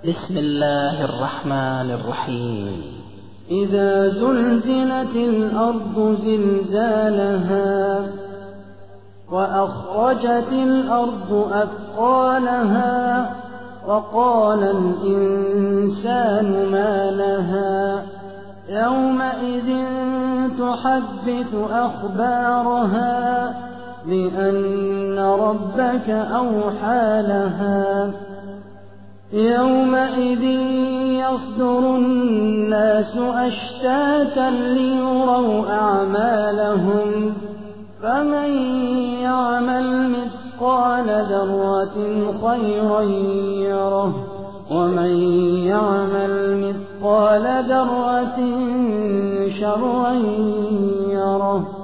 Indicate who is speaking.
Speaker 1: بسم الله الرحمن الرحيم.
Speaker 2: إذا زلزلت الأرض زلزالها وأخرجت الأرض أثقالها وقال الإنسان ما لها يومئذ تحدث أخبارها بأن ربك أوحى لها يومئذ يصدر الناس أشتاتا ليروا أعمالهم فمن يعمل مثقال ذرة خيرا يره ومن يعمل مثقال ذرة شرا يره.